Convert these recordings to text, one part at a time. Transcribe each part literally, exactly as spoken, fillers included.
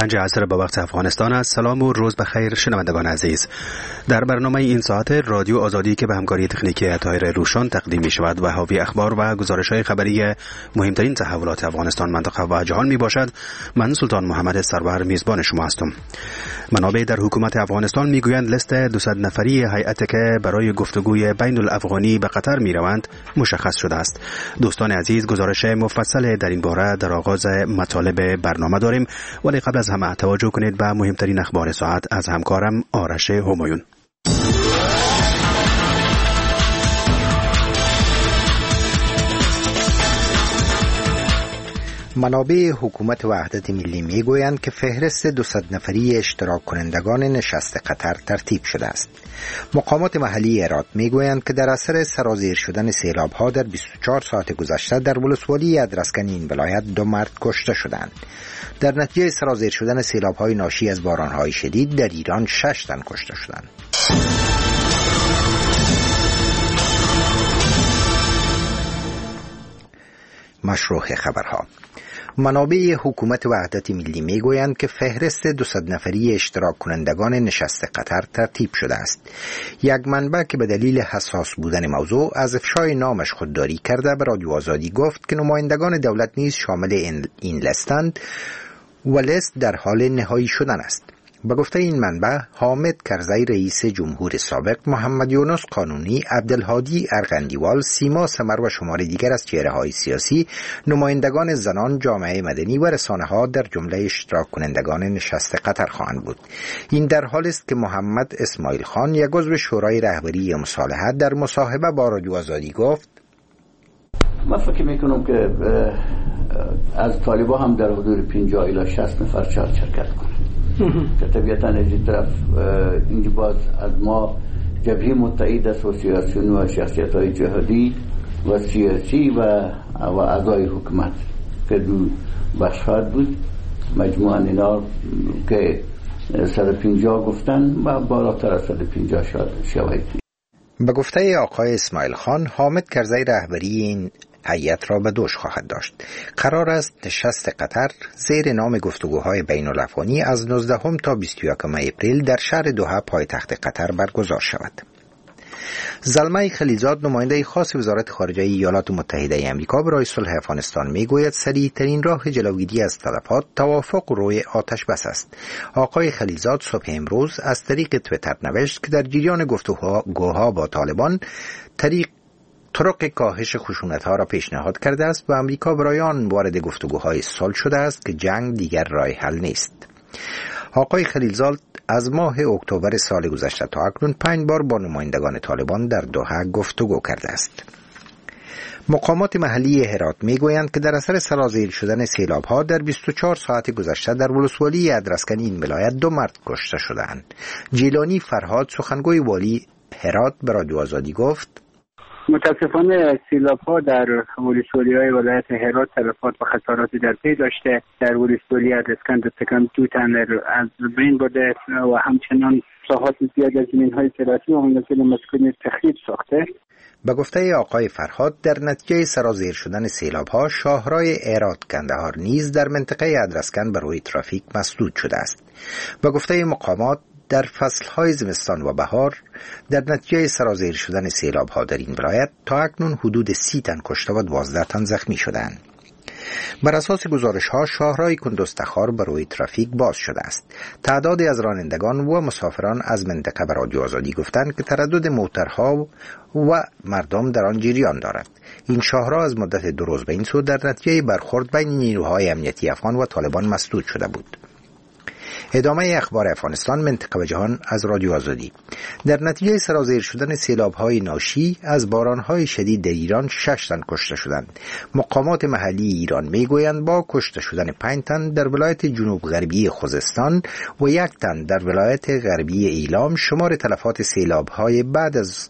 پنج عصر با وقت افغانستان است. سلام و روز بخیر شنوندگان عزیز. در برنامه این ساعت رادیو آزادی که به همکاری تکنیکی طاهر روشان تقدیم می شود و حاوی اخبار و گزارش‌های خبری مهمترین تحولات افغانستان، منطقه و جهان می باشد. من سلطان محمد سرور میزبان شما هستم. منابع در حکومت افغانستان می گویند لیست دویست نفری هیئتی که برای گفتگوی بین الافغانی به قطر می روند مشخص شده است. دوستان عزیز، گزارش مفصل در این باره در آغاز مطالب برنامه داریم، ولی قبل از همه توجه کنید به مهمترین اخبار ساعت از همکارم آرش همایون. منابع حکومت وحدت ملی می گویند که فهرست دویست نفری اشتراک کنندگان نشست قطر ترتیب شده است. مقامات محلی هرات می گویند که در اثر سرازیر شدن سیلاب ها در بیست و چهار ساعت گذشته در ولسوالی ادرسکن این ولایت دو مرد کشته شدند. در نتیجه سرازیر شدن سیلاب های ناشی از باران های شدید در ایران شش تن کشته شدند. مشروع خبرها. منابع حکومت وحدت ملی می گویند که فهرست دویست نفری اشتراک کنندگان نشست قطر ترتیب شده است. یک منبع که به دلیل حساس بودن موضوع از افشای نامش خودداری کرده به رادیو آزادی گفت که نمایندگان دولت نیز شامل این لستند و لیست در حال نهایی شدن است. به گفته این منبع، حامد کرزی رئیس جمهور سابق، محمد یونس قانونی، عبدالهادی ارغندیوال، سیما سمر و شمار دیگر از چهره‌های سیاسی، نمایندگان زنان، جامعه مدنی و رسانه‌ها در جمله اشتراک کنندگان نشست قطر خواهند بود. این در حالی است که محمد اسماعیل خان، یک عضو شورای رهبری مصالحت، در مصاحبه با رادیو آزادی گفت: من فکر میکنم که از طالبا هم در حدود پنجاه الی شصت نفر شاید شرکت کنند که طبیعتا از این طرف اینجا باز از ما جبهه متحد اسوسیاسیون و شخصیت های جهادی و سیاسی و و اعضای حکومت که دو بخش بود، مجموعاً اینا که صد و پنجاه گفتن و بالاتر از صد و پنجاه شواهد. به گفته آقای اسماعیل خان، حامد کرزی رهبری این هیئت را به دوش خواهد داشت. قرار است نشست قطر زیر نام گفتگوهای بین الافغانی از نوزدهم تا بیست و یکم اپریل در شهر دوحه پایتخت قطر برگزار شود. زلمه خلیلزاد، نماینده خاص وزارت خارجه ایالات متحده آمریکا برای صلح افغانستان، میگوید سریع ترین راه جلوگیری از تلفات توافق روی آتش بس است. آقای خلیلزاد صبح امروز از طریق توییتر نوشت که در جریان گفتگوها با طالبان طریق طرق کاهش خشونت‌ها را پیشنهاد کرده است و آمریکا برای آن وارد گفتگوهای صلح شده است که جنگ دیگر راه حل نیست. آقای خلیلزاد از ماه اکتبر سال گذشته تا اکنون پنج بار با نمایندگان طالبان در دوحه گفتگو کرده است. مقامات محلی هرات میگویند که در اثر سرازیر شدن سیلاب‌ها در بیست و چهار ساعت گذشته در ولسوالی ادرسکن این ولایت دو مرد کشته شدند. جیلانی فرهاد، سخنگوی والی هرات، به رادیو آزادی گفت: متاسفانه سیلاب‌ها در ولسوالی‌های ولایت هرات تلفات و خساراتی در پی داشته. در ولسوالی ادرسکن دستکم دو تن از بین برده و همچنان ساحات زیاد از زمین‌های زراعتی و مناطق مسکونی تخریب ساخته. به گفته آقای فرهاد، در نتیجه سرازیر شدن سیلاب‌ها شاهراه هرات کندهار نیز در منطقه ادرسکن به روی ترافیک مسدود شده است. به گفته مقامات، در فصلهای زمستان و بهار در نتیجه سرازیر شدن سیلاب‌ها در این ولایت تا اکنون حدود سی تن کشته و دوازده تن زخمی شدند. بر اساس گزارش‌ها شاهراه کندوز-تخار بر روی ترافیک باز شده است. تعدادی از رانندگان و مسافران از منطقه به رادیو آزادی گفتند که تردد موترها و مردم در آن جریان دارد. این شاهراه از مدت دو روز به این سو در نتیجه برخورد بین نیروهای امنیتی افغان و طالبان مسدود شده بود. ادامه اخبار افغانستان، منطقه و جهان از رادیو آزادی. در نتیجه سرازیر شدن سیلاب‌های ناشی از باران‌های شدید در ایران شش تن کشته شدند. مقامات محلی ایران میگویند با کشته شدن پنج تن در ولایت جنوب غربی خوزستان و یک تن در ولایت غربی ایلام شمار تلفات سیلاب‌های بعد از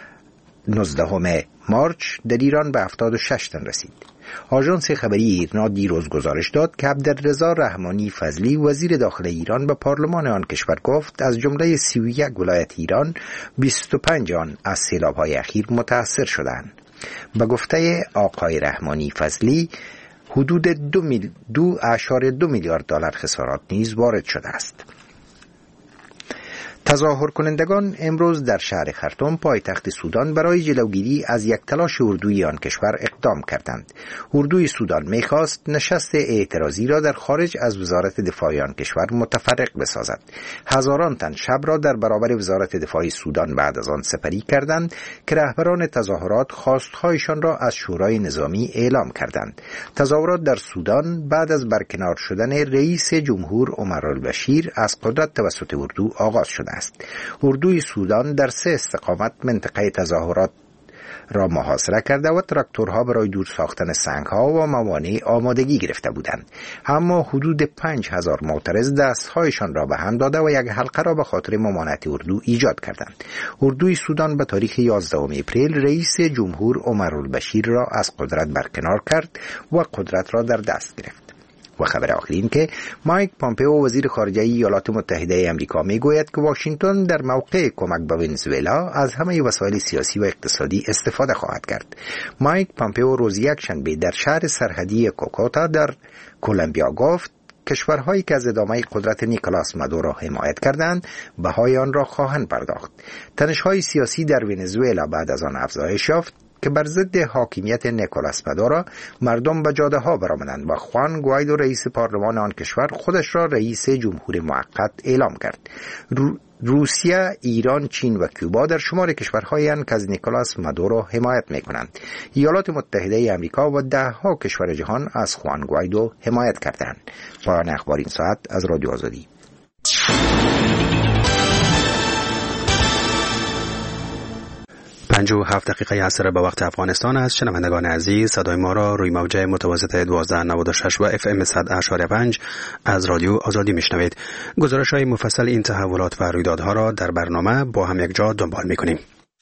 نوزدهم مارچ در ایران به هفتاد و شش تن رسید. آژانس خبری ایرنا دیروز گزارش داد که عبدالرضا رحمانی فضلی وزیر داخل ایران به پارلمان آن کشور گفت از جمله سی و یک ولایت ایران بیست و پنج آن از سیلاب‌های اخیر متاثر شدند. به گفته آقای رحمانی فضلی، حدود دو, میل... دو اعشاری دو میلیارد دلار خسارات نیز وارد شده است. تظاهر کنندگان امروز در شهر خرطوم پایتخت سودان برای جلوگیری از یک تلاش اردوی آن کشور اقدام کردند. اردوی سودان می‌خواست نشست اعتراضی را در خارج از وزارت دفاع آن کشور متفرق بسازد. هزاران تن شب را در برابر وزارت دفاع سودان بعد از آن سپری کردند که رهبران تظاهرات خواستهایشان را از شورای نظامی اعلام کردند. تظاهرات در سودان بعد از برکنار شدن رئیس جمهور عمر البشیر از قدرت توسط اردو آغاز شده است. اردوی سودان در سه استقامت منطقه تظاهرات را محاصره کرده و تراکتورها برای دور ساختن سنگها و موانع آمادگی گرفته بودند، اما حدود پنج هزار معترض دستهایشان را به هم داده و یک حلقه را به خاطر ممانعت اردو ایجاد کردند. اردوی سودان به تاریخ یازدهم اپریل رئیس جمهور عمر البشیر را از قدرت برکنار کرد و قدرت را در دست گرفت. و خبر آخر این که مایک پامپئو وزیر خارجه ایالات متحده آمریکا میگوید که واشنگتن در موقع کمک به ونزوئلا از همه وسایل سیاسی و اقتصادی استفاده خواهد کرد. مایک پامپئو روز یکشنبه در شهر سرحدی کوکوتا در کلمبیا گفت کشورهایی که از ادامه قدرت نیکولاس مادورو حمایت کردند بهای آن را خواهند پرداخت. تنش‌های سیاسی در ونزوئلا بعد از آن افزایش یافت که بر ضد حاکمیت نیکولاس مادورو مردم به جاده ها برآمدند و خوان گوایدو رئیس پارلمان آن کشور خودش را رئیس جمهور موقت اعلام کرد. رو روسیه، ایران، چین و کوبا در شمار کشورهایی اند که از نیکولاس مادورو حمایت می‌کنند. ایالات متحده آمریکا و ده ها کشور جهان از خوان گوایدو حمایت کردند. پایان اخبار این ساعت از رادیو آزادی. پنج و هفت دقیقه عصر به وقت افغانستان است. شنوندگان عزیز، صدای ما را روی موج متوسط دوازده نود و شش و اف ام صد و پنج از رادیو آزادی میشنوید. گزارش های مفصل این تحولات و رویدادها را در برنامه با هم یک جا دنبال میکنیم.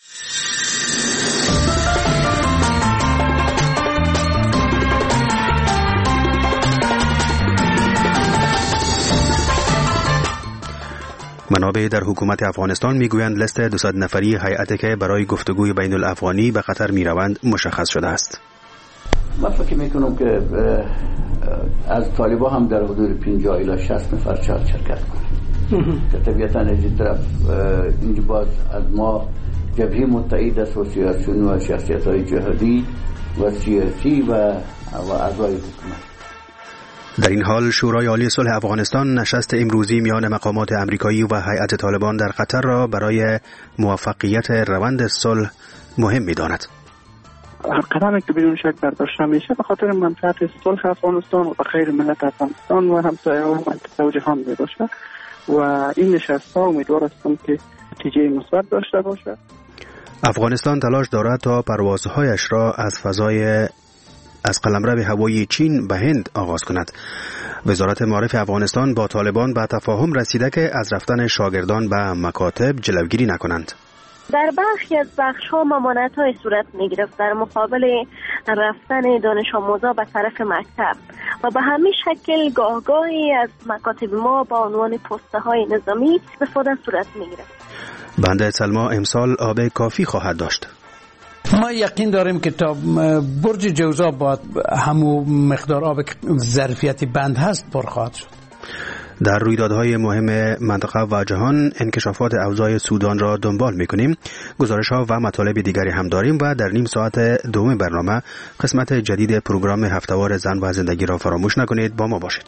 منابع در حکومت افغانستان میگویند لیست دویست نفری هیئتی که برای گفتگوی بین الافغانی به قطر میروند مشخص شده است. من فکر میکنم که از طالبا هم در حدود پنجاه الی شصت نفر شاید شرکت کنند که طبیعتا از این طرف اینجا باز از ما جبهه متحد است و سیاسیون و شخصیت های جهادی و سیاسی و اعضای حکومت. در این حال شورای عالی صلح افغانستان نشست امروزی میان مقامات امریکایی و هیئت طالبان در قطر را برای موفقیت روند صلح مهم می‌داند. هر قدمی که بدون شک برداشته میشه به خاطر منفعت صلح افغانستان و به خیر ملت افغانستان و همسایه‌ها و منطقه و جهان میباشه و این نشست‌ها امیدوار هستم که نتیجه مثبت داشته باشه. افغانستان تلاش دارد تا پروازهایش را از فضای از قلمرو هوایی چین به هند آغاز کند. وزارت معارف افغانستان با طالبان به تفاهم رسیده که از رفتن شاگردان به مکاتب جلوگیری نکنند. در برخی از بخش‌ها ممانعت‌های صورت می‌گرفت در مقابل رفتن دانش آموزا به طرف مکتب و به همین شکل گاهگاهی از مکاتب ما با عنوان پست‌های نظامی استفاده صورت می‌گرفت. بند سلما امسال آب کافی خواهد داشت. ما یقین داریم که تا برج جوزا با همو مقدار آب ظرفیت بند هست پر خواهد شد. در رویدادهای مهم منطقه و جهان انکشافات اوضاع سودان را دنبال می‌کنیم. گزارش‌ها و مطالب دیگری هم داریم و در نیم ساعت دوم برنامه قسمت جدید پروگرام هفته‌وار زن و زندگی را فراموش نکنید. با ما باشید.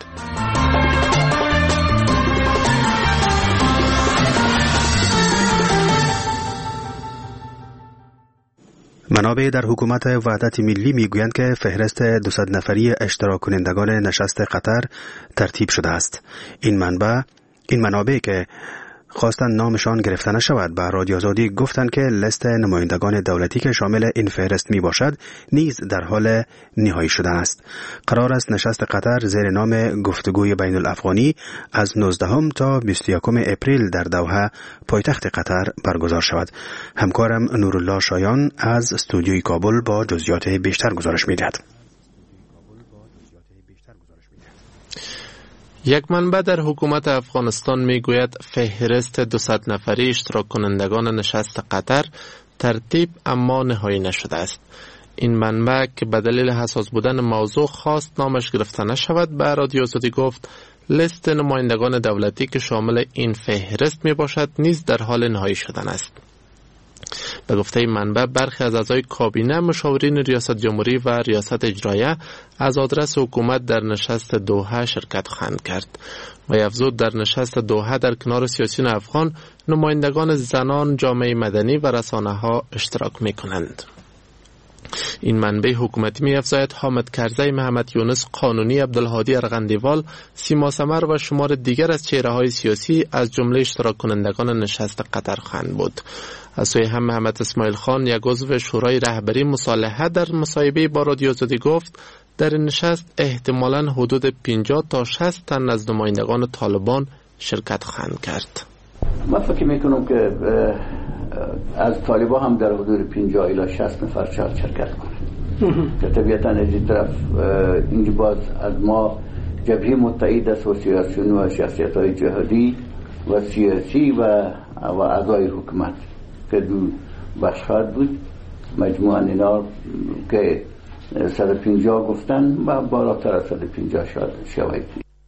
منابع در حکومت وحدت ملی میگویند که فهرست دویست نفری اشتراک کنندگان نشست قطر ترتیب شده است. این منبع این منابع که خواستن نامشان گرفته نشود به رادیو آزادی گفتند که لیست نمایندگان دولتی که شامل این فهرست می باشد نیز در حال نهایی شدن است. قرار است نشست قطر زیر نام گفتگوی بین الافغانی از نوزدهم تا بیست و یکم اپریل در دوحه پایتخت قطر برگزار شود. همکارم نورالله شایان از استودیوی کابل با جزئیات بیشتر گزارش می‌دهد. یک منبع در حکومت افغانستان میگوید فهرست دویست نفری اشتراک کنندگان نشست قطر ترتیب اما نهایی نشده است. این منبع که به دلیل حساس بودن موضوع خواست نامش گرفته نشود به رادیو آزادی گفت لیست نمایندگان دولتی که شامل این فهرست می باشد نیز در حال نهایی شدن است. به گفته منبع برخی از اعضای کابینه، مشاورین ریاست جمهوری و ریاست اجرایه از آدرس حکومت در نشست دوحه شرکت خواهند کرد و افزود در نشست دوحه در کنار سیاسیون افغان نمایندگان زنان، جامعه مدنی و رسانه ها اشتراک می کنند. این منبع حکومتی می افزاید حامد کرزی، محمد یونس قانونی، عبدالهادی ارغندیوال، سیما سمر و شمار دیگر از چهره های سیاسی از جمله اشتراک کنندگان نشست قطر خواهند بود. از سوی هم محمد اسماعیل خان، یک عضو شورای رهبری مصالحه، در مصاحبه با رادیو آزادی گفت در این نشست احتمالاً حدود پنجاه تا شصت تن از نمایندگان طالبان شرکت خواهند کرد. من فکر میکنم که از طالبان هم در حدود پنجاه الی شصت نفر شاید شرکت کنند که طبیعتاً از این طرف اینجا باز از ما جبهه متحد است و سیاسیون و شخصیت های جهادی و سیاسی و و اعضای حکومت که دو بخش خواهد بود. مجموعاً اینا که صد و پنجاه گفتن و بالاتر از صد و پنجاه شاید.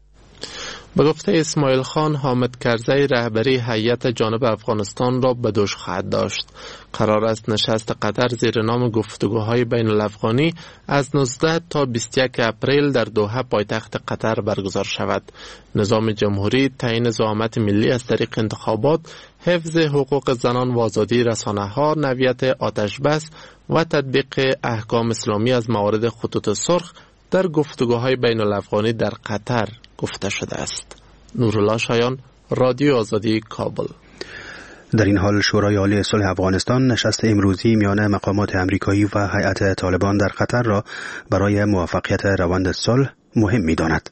به گفته اسماعیل خان، حامد کرزی رهبری هیئت جانب افغانستان را به دوش خواهد داشت. قرار است نشست قطر زیر نام گفتگوهای بین الافغانی از نوزده تا بیست و یک اپریل در دوحه پایتخت قطر برگزار شود. نظام جمهوری، تعیین زعامت ملی از طریق انتخابات، حفظ حقوق زنان و آزادی رسانه‌ها، نویت آتش بس و تطبیق احکام اسلامی از موارد خطوط سرخ در گفتگوهای بین الافغانی در قطر گفته شده است. نورالله شایان، رادیو آزادی، کابل. در این حال شورای عالی صلح افغانستان نشست امروزی میان مقامات امریکایی و هیئت طالبان در قطر را برای موفقیت روند صلح مهم می‌داند.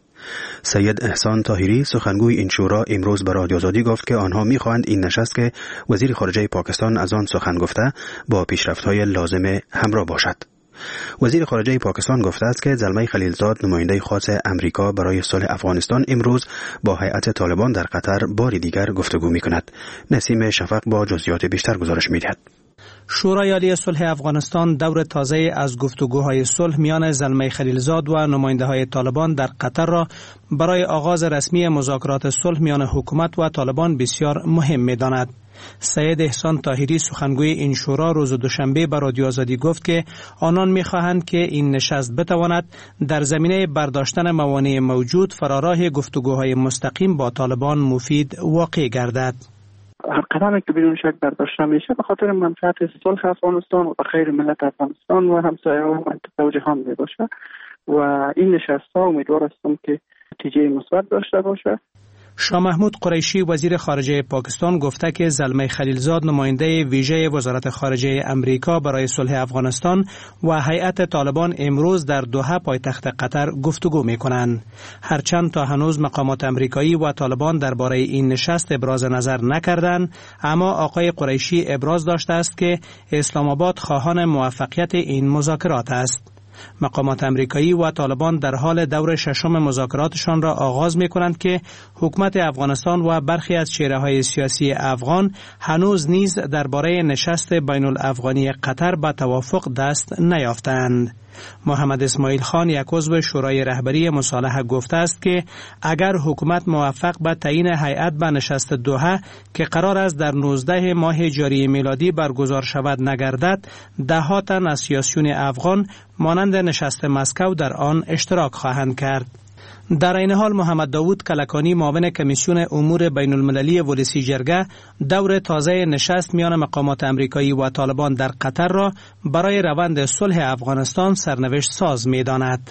سید احسان طاهری، سخنگوی این شورا، امروز به رادیو آزادی گفت که آنها می‌خواهند این نشست که وزیر خارجه پاکستان از آن سخن گفته با پیشرفت‌های لازم همراه باشد. وزیر خارجه پاکستان گفته است که زلمه خلیلزاد، نماینده خاص امریکا برای صلح افغانستان، امروز با هیئت طالبان در قطر بار دیگر گفتگو می‌کند. نسیم شفق با جزئیات بیشتر گزارش می‌دهد. شورای عالی صلح افغانستان دور تازه از گفتگوهای صلح میان زلمه خلیلزاد و نماینده‌های طالبان در قطر را برای آغاز رسمی مذاکرات صلح میان حکومت و طالبان بسیار مهم می‌داند. سید احسان طاهری، سخنگوی این شورا، روز دوشنبه به رادیو آزادی گفت که آنان می‌خواهند که این نشست بتواند در زمینه برداشتن موانع موجود فراراه گفتگوهای مستقیم با طالبان مفید واقع گردد. هر قدمی که بدون شک برداشته میشه به خاطر منفعت صلح افغانستان و خیر ملت افغانستان و همسایه‌ها و منطقه و جهان می باشه و این نشست‌ها امیدوار هستم که نتیجه مثبت داشته باشه. شاه محمود قریشی، وزیر خارجه پاکستان، گفته که زلمه خلیلزاد، نماینده ویژه وزارت خارجه امریکا برای صلح افغانستان و هیئت طالبان امروز در دوحه پایتخت قطر گفتگو می‌کنند. هرچند تا هنوز مقامات امریکایی و طالبان درباره این نشست ابراز نظر نکردند، اما آقای قریشی ابراز داشته است که اسلام آباد خواهان موفقیت این مذاکرات است. مقامات امریکایی و طالبان در حال دور ششم مذاکراتشان را آغاز می کنند که حکومت افغانستان و برخی از چهره‌های سیاسی افغان هنوز نیز درباره نشست بین الافغانی قطر به توافق دست نیافتند. محمد اسماعیل خان، یک عضو شورای رهبری مصالحه، گفته است که اگر حکومت موفق به تعیین هیئت به نشست دوحه که قرار است در نوزده ماه جاری میلادی برگزار شود نگردد، ده ها تن از سیاسیون افغان مانند نشست مسکو در آن اشتراک خواهند کرد. در این حال محمد داوود کلکانی، معاون کمیسیون امور بین المللی ولسی جرگه، دور تازه نشست میان مقامات امریکایی و طالبان در قطر را برای روند صلح افغانستان سرنوشت ساز می داند.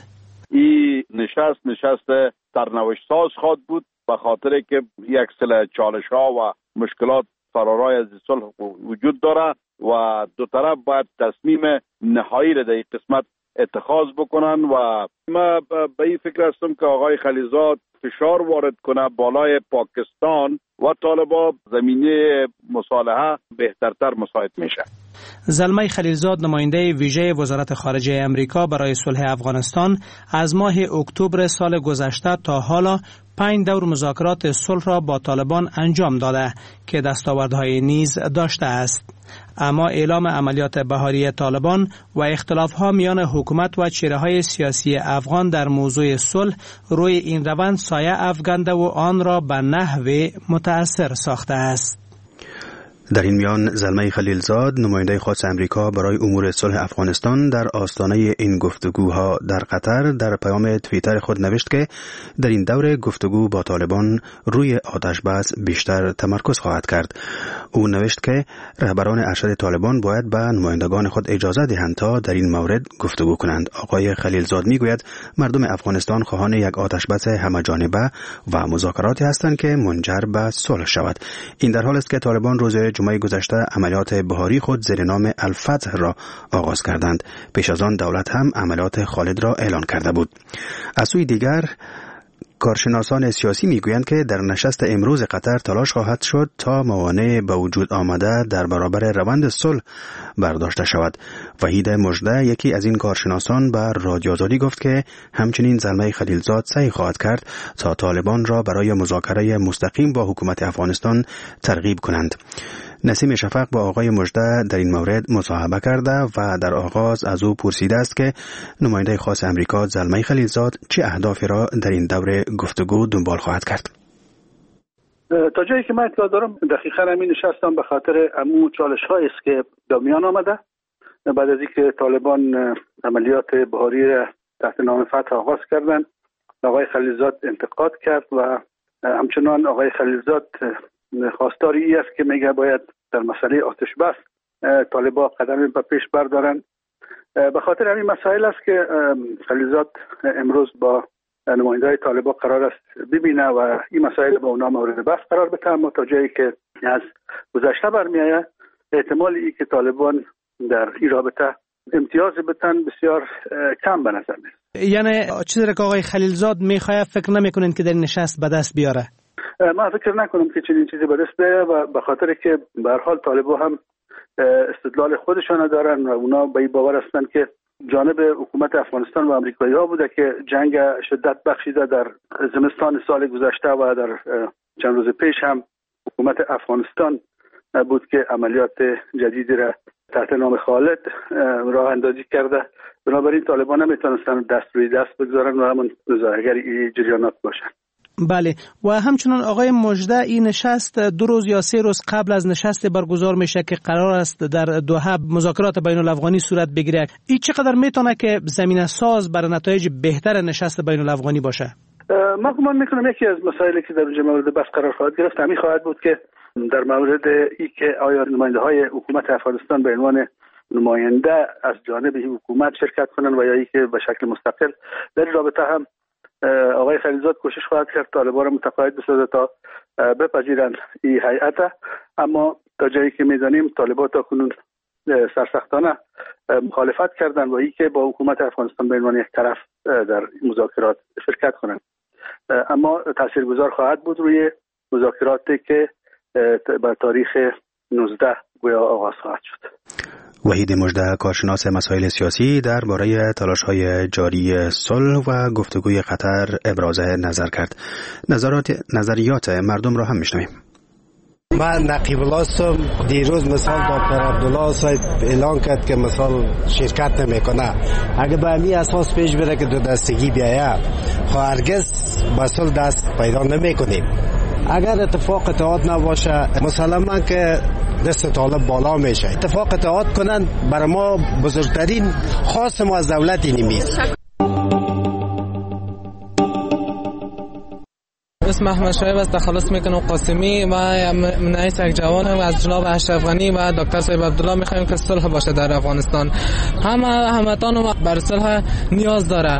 این نشست نشست سرنوشت ساز خواهد بود به خاطر که یک سری چالش ها و مشکلات فرارای از صلح وجود داره و دو طرف باید تصمیم نهایی را در این قسمت اتخاذ بکنن و ما به این فکر هستم که آقای خلیلزاد فشار وارد کنه بالای پاکستان و طالبان، زمینه مصالحه بهترتر مساعد میشه. زلمه خلیلزاد، نماینده ویژه وزارت خارجه امریکا برای صلح افغانستان، از ماه اکتبر سال گذشته تا حالا پنج دور مذاکرات صلح را با طالبان انجام داده که دستاوردهای نیز داشته است. اما اعلام عملیات بهاری طالبان و اختلاف‌ها میان حکومت و چهره‌های سیاسی افغان در موضوع صلح روی این روند سایه افکنده و آن را به نحو متأثر ساخته است. در این میان زلمه خلیلزاد نماینده خاص امریکا برای امور صلح افغانستان در آستانه این گفتگوها در قطر در پیام توییتر خود نوشت که در این دور گفتگو با طالبان روی آتش بس بیشتر تمرکز خواهد کرد. او نوشت که رهبران ارشد طالبان باید به نمایندگان خود اجازه دهند تا در این مورد گفتگو کنند. آقای خلیلزاد میگوید مردم افغانستان خواهان یک آتش بس همه‌جانبه و مذاکراتی هستند که منجر به صلح شود. این در حالی است که طالبان روز جمعه گذشته عملیات بهاری خود زیر نام الفتح را آغاز کردند. پیش از آن دولت هم عملیات خالد را اعلان کرده بود. از سوی دیگر کارشناسان سیاسی میگویند که در نشست امروز قطر تلاش خواهد شد تا موانع به وجود آمده در برابر روند صلح برداشته شود. وحید مژده یکی از این کارشناسان به رادیو آزادی گفت که همچنین زلمه خلیلزاد سعی خواهد کرد تا طالبان را برای مذاکره مستقیم با حکومت افغانستان ترغیب کنند. نسیم شفق با آقای مژده در این مورد مصاحبه کرده و در آغاز از او پرسیده است که نماینده خاص امریکا زلمه خلیلزاد چه اهدافی را در این دوره گفتگو دنبال خواهد کرد. تا جایی که من اطلاع دارم دقیقاً همین نشستم به خاطر امو چالش هایی است که در میان آمده بعد از اینکه طالبان عملیات بهاری را تحت نام فتح آغاز کردند. آقای خلیلزاد انتقاد کرد و همچنان آقای خلیلزاد خواستاری ای است که میگه باید در مسئله آتش بس طالبان قدم به پیش بردارن. به خاطر همین مسائل است که خلیلزاد امروز با نماینده‌های طالبان قرار است ببینه و این مسائل با اونا مورد بحث قرار بده. اما تا جایی که از گذشته برمیآید احتمال ای که طالبان در این رابطه امتیاز بتن بسیار کم به نظر میاد. یعنی چیزی که آقای خلیلزاد میخواد فکر نمیکنین که در نشست به دست بیاره؟ من فکر نکنم که چنین چیزی به دست بیاره و به خاطر که به هر حال طالبان هم استدلال خودشان دارن و اونا به این باور هستند که جانب حکومت افغانستان و آمریکایی ها بوده که جنگ شدت بخشیده در زمستان سال گذشته و در چند روز پیش هم حکومت افغانستان بود که عملیات جدیدی را تحت نام خالد راه اندازی کرده. بنابراین طالبان هم میتونستن دست روی دست بگذارن و همون ظاهرگری جریانات باشن. بله و همچنان آقای مژده این نشست دو روز یا سه روز قبل از نشست برگزار میشه که قرار است در دوحه مذاکرات بین الافغانی صورت بگیره. این چقدر میتونه که زمینه ساز برای نتایج بهتر نشست بین الافغانی باشه؟ من گمان میکنم یکی از مسائلی که در اونجا مورد بحث قرار خواهد گرفت همین خواهد بود که در مورد ای که آیا نماینده های حکومت افغانستان به عنوان نماینده از جانب حکومت شرکت کنند و یا ای که به شکل مستقل. در این رابطه هم آقای خلیلزاد کوشش خواهد کرد طالبان را متقاعد بسازه تا بپذیرند این هیئت. اما تا جایی که میدانیم طالبان تا کنون سرسختانه مخالفت کردند و ای که با حکومت افغانستان به عنوان یک طرف در مذاکرات شرکت کنند. اما تاثیرگذار خواهد بود روی مذاکراتی که با تاریخ نوزده گویا آغاز خواهد شد. وحید مژده کارشناس مسائل سیاسی درباره تلاش‌های جاری صلح و گفتگوی قطر ابراز نظر کرد. نظرات نظریات مردم را هم میشنویم. من نقیب الله هستم. دیروز مثال دکتر عبدالله صاحب اعلان کرد که مثال شرکت نمیکنه. اگه به همین اساس پیش بره که دو دستگی بیاید خب هرگز به صلح دست پیدا نمیکنیم. اگر اتفاق اتحاد نباشه مسلما که دست طالب بالا میشه. اتفاق اتحاد کنن برای ما بزرگترین خواست ما از دولت اینیست. اسم احمد شایب است. تخلص میکنم قاسمی و من یک جوانم از جناب اشرف غنی و دکتر صاحب عبدالله میخوایم که صلح باشه در افغانستان. همه هموطن بر صلح نیاز داره.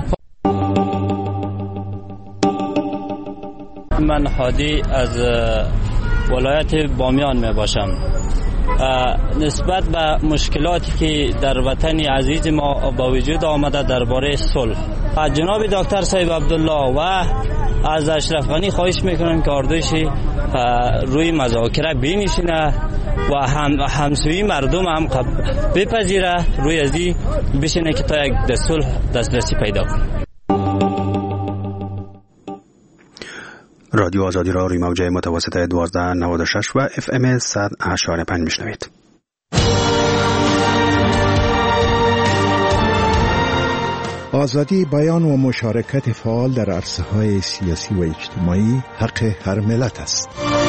من هادی از ولایت بامیان می باشم. نسبت به مشکلاتی که در وطن عزیز ما با وجود آمده درباره صلح از جناب دکتر صاحب عبدالله و از اشرف غنی خواهش میکنم که اردوش روی مذاکره بنشینه و هم همسوی مردم هم بپذیره روی ازی بشینه که تا یک صلح دسترسی پیدا کنه. رادیو آزادی را روی موج متوسط دوازده نود و شش و اف ام صد و هشت و پنج میشنوید. آزادی بیان و مشارکت فعال در عرصه‌های سیاسی و اجتماعی حق هر ملت است.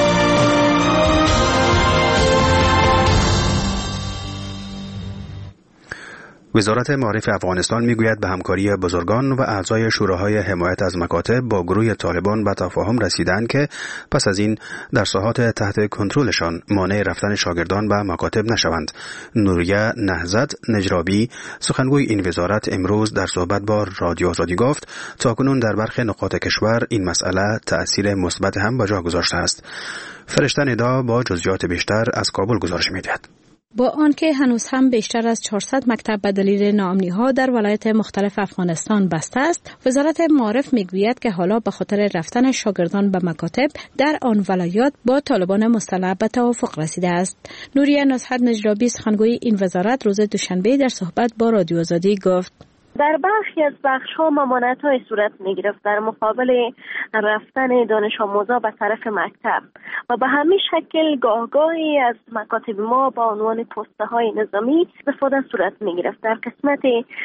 وزارت معارف افغانستان میگوید به همکاری بزرگان و اعضای شوراهای حمایت از مکاتب با گروه طالبان به تفاهم رسیدند که پس از این در ساحات تحت کنترلشان مانع رفتن شاگردان به مکاتب نشوند. نوریه نهضت نجرابی سخنگوی این وزارت امروز در صحبت با رادیو آزادی گفت تاکنون در برخی نقاط کشور این مسئله تأثیر مثبت هم به جا گذاشته است. فرشته ندا با جزئیات بیشتر از کابل گزارش می‌دهد. با آنکه هنوز هم بیشتر از چهارصد مکتب به دلیل ناامنی‌ها در ولایت مختلف افغانستان بسته است، وزارت معارف میگوید که حالا به خاطر رفتن شاگردان به مکاتب در آن ولایات با طالبان مسلح به توافق رسیده است. نوریه نصحت نجرابی سخنگوی این وزارت روز دوشنبه در صحبت با رادیو آزادی گفت در برخی از بخش‌ها ممانعت‌های صورت می‌گرفت در مقابل رفتن دانش آموزا به طرف مکتب و به همین شکل گاهگاهی از مکاتب ما با عنوان پست‌های نظامی استفاده صورت می‌گرفت. در قسمت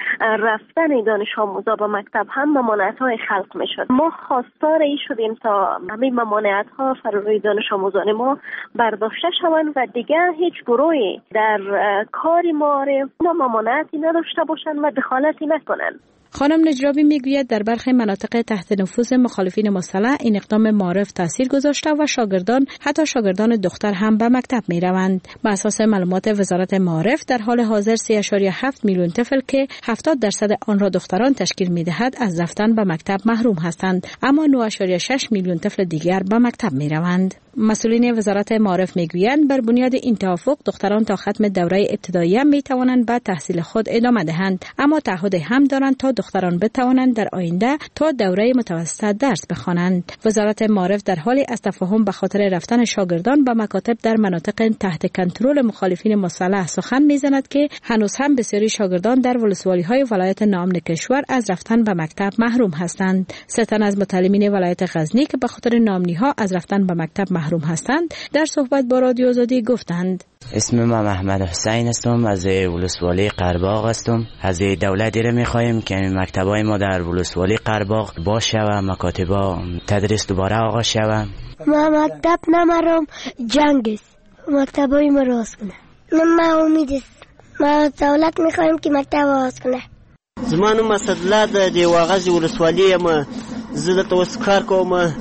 رفتن دانش آموزا به مکتب هم ممانعت‌های خلق می‌شد. ما خواستار این شدیم تا همین ممانعت‌ها فراری دانش آموزان ما برداشته شوند و دیگر هیچ گروهی در کار معارف ممانعتی نداشته باشند و دخالتی کنن. خانم نجرابی میگوید در برخی مناطق تحت نفوذ مخالفین مسلح این اقدام معارف تاثیر گذاشته و شاگردان حتی شاگردان دختر هم به مکتب می روند. بر اساس معلومات وزارت معارف در حال حاضر سه ممیز هفت میلیون طفل که هفتاد درصد آن را دختران تشکیل می دهد از رفتن به مکتب محروم هستند، اما نه ممیز شش میلیون طفل دیگر به مکتب می روند. مسئولین وزارت معارف میگویند بر بنیاد این توافق دختران تا ختم دوره ابتدایی می توانند به تحصیل خود ادامه دهند، اما تعهد هم دارند تا دختران بتوانند در آینده تا دوره متوسط درس بخوانند. وزارت معارف در حالی از تفاهم به خاطر رفتن شاگردان به مکاتب در مناطق تحت کنترل مخالفین مسلح سخن میزند که هنوز هم بسیاری شاگردان در ولسوالی‌های ولایت ناامن کشور از رفتن به مکتب محروم هستند. سه تن از متعلمین ولایت غزنی که به خاطر ناامنی‌ها از رفتن به مکتب محروم هستند در صحبت با رادیو آزادی گفتند اسم من محمد حسین هستم، از ولسوالی قرباغ هستم. از دولت دیره می‌خوایم که مکتبای ما در ولسوالی قرباغ باشه و مکاتبا تدریس دوباره آغاز شود. ما مکتب نمرم جنگ است، مکتبای ما راست کنه. من امید است، ما دولت می‌خوایم که مکتب آغاز کنه. زمانو مسدلات دی واغاز ولسوالی ما زده توسکار کوم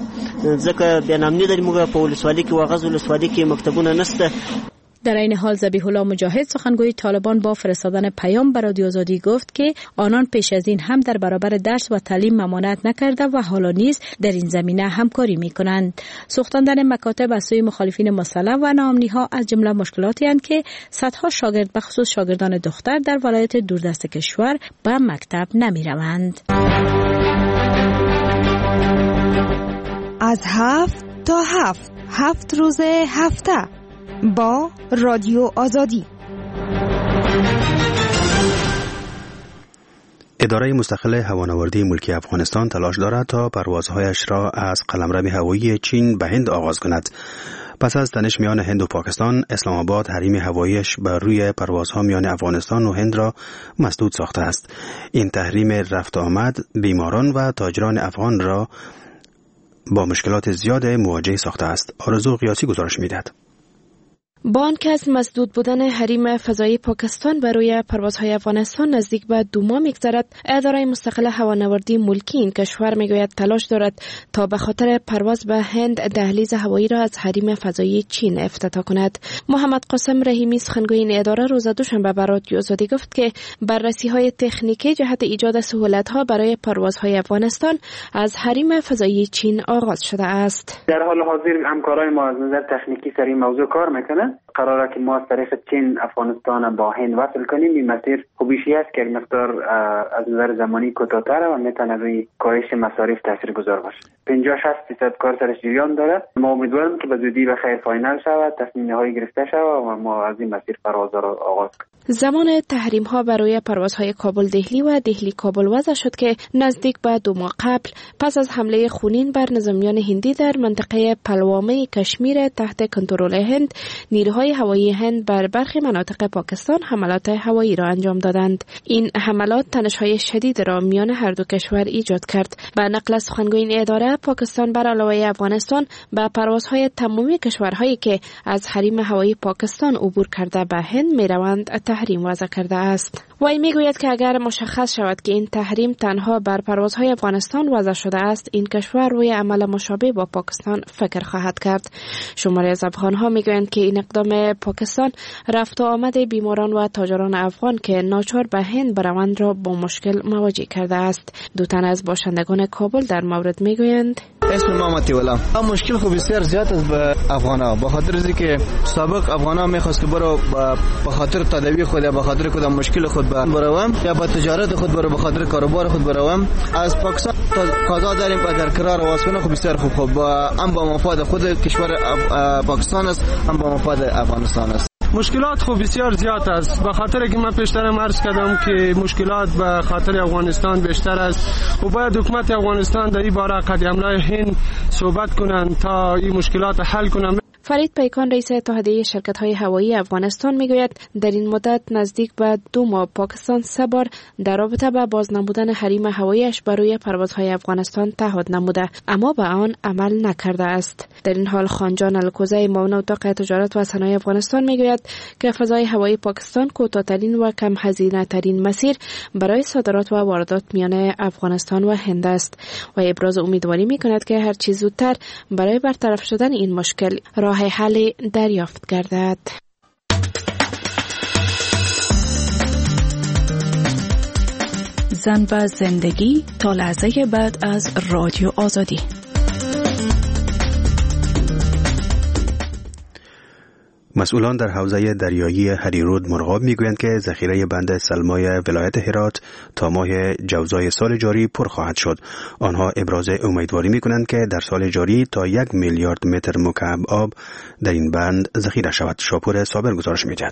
ځکه بینامنی د موږ په ولسوالی کې واغاز ولسوالی کې مکتبونه نشته. در این حال ذبیح الله مجاهد سخنگوی طالبان با فرستادن پیام به رادیو آزادی گفت که آنان پیش از این هم در برابر درس و تعلیم ممانعت نکرده و حالا نیز در این زمینه همکاری می‌کنند. سوختاندن مکاتب از سوی مخالفین مسلح و ناامنی‌ها از جمله مشکلاتی اند که صدها شاگرد به خصوص شاگردان دختر در ولایت دوردست کشور به مکتب نمی‌روند. از هفت تا هفت هفت روز هفته با رادیو آزادی. اداره مستقل هوانوردی ملکی افغانستان تلاش دارد تا پروازهایش را از قلمرو هوایی چین به هند آغاز کند. پس از تنش میان هند و پاکستان، اسلام آباد حریم هواییش بر روی پروازها میان افغانستان و هند را مسدود ساخته است. این تحریم رفت آمد بیماران و تاجران افغان را با مشکلات زیاد مواجه ساخته است. آرزو قیاسی گزارش می‌دهد. با آنکه از مسدود بودن حریم فضایی پاکستان بر روی پروازهای افغانستان نزدیک به دو ماه می‌گذرد، اداره مستقل هوانوردی ملکی این کشور میگوید تلاش دارد تا به خاطر پرواز به هند دهلیز هوایی را از حریم فضایی چین افتتاح کند. محمد قاسم رحیمی سخنگوی این اداره روز دوشنبه به رادیو آزادی گفت که بررسی‌های تکنیکی جهت ایجاد سهولت‌ها برای پروازهای افغانستان از حریم فضایی چین آغاز شده است. در حال حاضر همکارای ما از نظر تکنیکی سر این موضوع کار میکنن. قراره که ما از طریق چین افغانستان با هند وصل کنیم. این مسیر خوبیشی است که مقدار از نظر زمانی کوتاه‌تر و میتونه روی کاهش مصارف تاثیرگذار باشه. پنجاه شصت درصد کار سرش جریان داره. ما امیدواریم که به زودی به خیر فاینال شود، تصمیم نهایی گرفته شود و ما از این مسیر پرواز را آغاز کنیم. زمان تحریم ها برای پروازهای کابل دهلی و دهلی کابل وضع شد که نزدیک به دو ماه قبل پس از حمله خونین بر نظامیان هندی در منطقه پلوامه کشمیر تحت کنترل هند، نیروهای نیروهای هوایی هند بر برخی مناطق پاکستان حملات هوایی را انجام دادند. این حملات تنش‌های شدید را میان هر دو کشور ایجاد کرد. به نقل از سخنگوی این اداره، پاکستان بر علاوه افغانستان به پروازهای تمامی کشورهایی که از حریم هوایی پاکستان عبور کرده به هند میروند تحریم وضع کرده است. وی میگوید که اگر مشخص شود که این تحریم تنها بر پروازهای افغانستان وضع شده است، این کشور روی عمل مشابه با پاکستان فکر خواهد کرد. شماری از افغانها میگویند که این اقدام پاکستان رفت و آمد بیماران و تاجران افغان که ناچار به هند بروند را با مشکل مواجه کرده است. دو تن از باشندگان کابل در مورد میگویند: اسم محمد ولا مشکل خوب بسیار زیاد است به افغانا، به خاطر اینکه سابق افغانا میخواست که برو به خاطر تداوی خود یا به خاطر کدام مشکل خود بروم یا به تجارت خود برو به خاطر کاروبار خود بروم، از پاکستان قضا داریم اگر قرار واسونه خوب بسیار خوب خوب هم با مفاد خود کشور پاکستان است، هم با مفاد افغانستان است. مشکلات خوب بسیار زیاد است، به خاطر که من پیشترم عرض کردم که مشکلات به خاطر افغانستان بیشتر است و باید حکومت افغانستان در این باره قدم‌های هند صحبت کنند تا این مشکلات حل کنند. فرید پیکان رئیس اتحادیه شرکت‌های هوایی افغانستان میگوید در این مدت نزدیک به دو ماه پاکستان سه بار در رابطه با بازنمودن حریم هواییش برای پروازهای افغانستان تعهد نموده اما به آن عمل نکرده است. در این حال خانجان الکوزی معاون اتاق تجارت و صنایع افغانستان میگوید که فضای هوایی پاکستان کوتاه‌ترین و کم هزینه‌ترین مسیر برای صادرات و واردات میان افغانستان و هند است و ابراز امیدواری میکند که هر چه زودتر برای برطرف شدن این مشکل راه حل دریافت گردد. زن و زندگی تا لحظه بعد از رادیو آزادی. مسئولان در حوزه دریایی هریرود مرغاب میگویند که ذخیره بند سلمای ولایت هرات تا ماه جوزای سال جاری پر خواهد شد. آنها ابراز امیدواری میکنند که در سال جاری تا یک میلیارد متر مکعب آب در این بند ذخیره شود. شاپور صابر گزارش میدهد.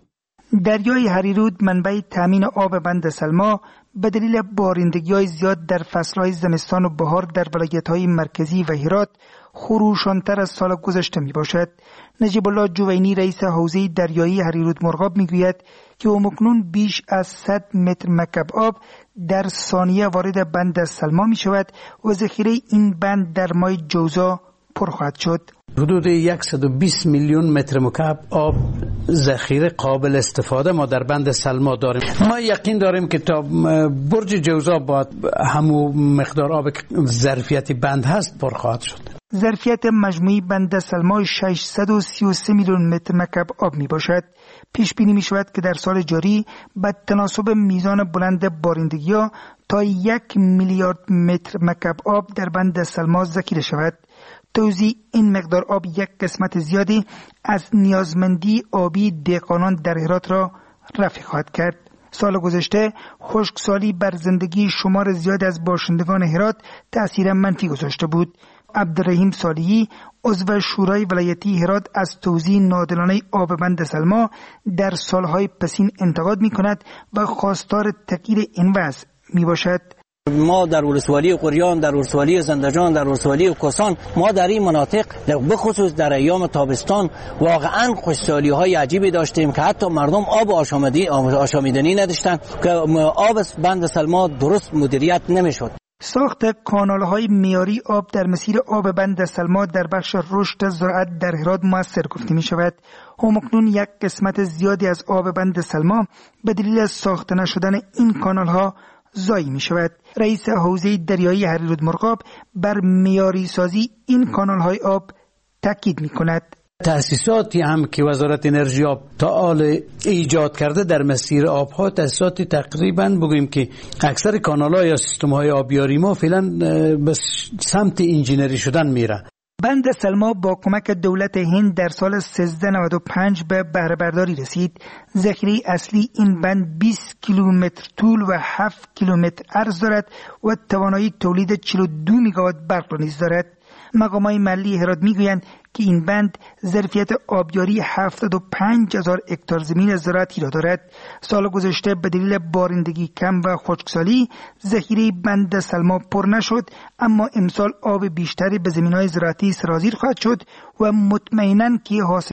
دریای هریرود منبع تامین آب بند سلما به دلیل بارندگی‌های زیاد در فصل‌های زمستان و بهار در ولایت‌های مرکزی و هرات خروشان‌تر از سال گذشته میباشد. نجیب الله جوینی رئیس حوزه دریایی هریرود مرغاب میگوید که همکنون بیش از صد متر مکعب آب در ثانیه وارد بند سلما می شود و ذخیره این بند در ماه جوزا پر خواهد شد. حدود صد و بیست میلیون متر مکعب آب ذخیره قابل استفاده ما در بند سلما داریم. ما یقین داریم که تا برج جوزا با همو مقدار آب ظرفیت بند هست پر خواهد شد. ظرفیت مجموعی بند سلما ششصد و سی و سه میلیون متر مکعب آب می باشد. پیش بینی می شود که در سال جاری با تناسب میزان بلند بارندگی‌ها تا یک میلیارد متر مکعب آب در بند سلما ذخیره شود. توزیع این مقدار آب یک قسمت زیادی از نیازمندی آبی دهقانان در هرات را رفع خواهد کرد. سال گذشته خشکسالی بر زندگی شمار زیاد از باشندگان هرات تأثیر منفی گذاشته بود. عبدالرحیم صالحی عضو شورای ولایتی هرات از توزیع ناعادلانه آب بند سلما در سالهای پسین انتقاد می کند و خواستار تغییر این وضع می باشد. ما در ولسوالی قریان، در ولسوالی زندجان، در ولسوالی کوسان، ما در این مناطق به خصوص در ایام تابستان واقعا خشکسالی های عجیبی داشتیم که حتی مردم آب آشامیدنی نداشتند که آب بند سلما درست مدیریت نمیشد. ساخت کانال‌های معیاری آب در مسیر آب بند سلما در بخش رشد زراعت در هرات موثر گفته می شود. همکنون یک قسمت زیادی از آب بند سلما به دلیل ساخته نشدن این کانال‌ها ضایع می شود. رئیس حوزه دریایی هریرود مرغاب بر معیاری سازی این کانال‌های آب تاکید می کند. تأسیساتی هم که وزارت انرژی آب تا حال ایجاد کرده در مسیر آبها، تأسیساتی تقریبا بگوییم که اکثر کانال‌ها یا سیستم‌های آبیاری ما فعلا به سمت انجینری شدن میره. بند سلما با کمک دولت هند در سال سیزده نود و پنج به بهره برداری رسید. ذخیره اصلی این بند بیست کیلومتر طول و هفت کیلومتر عرض دارد و توانایی تولید چهل و دو مگاوات برق را نیز دارد. مقامات محلی هرات میگویند که این بند ظرفیت آبیاری هفتاد و پنج هزار هکتار زمین زراعتی را دارد. سال گذشته به دلیل بارندگی کم و خشکسالی ذخیره بند سلما پر نشد، اما امسال آب بیشتری به زمین‌های زراعتی سرازیر خواهد شد و مطمئناً که حاصل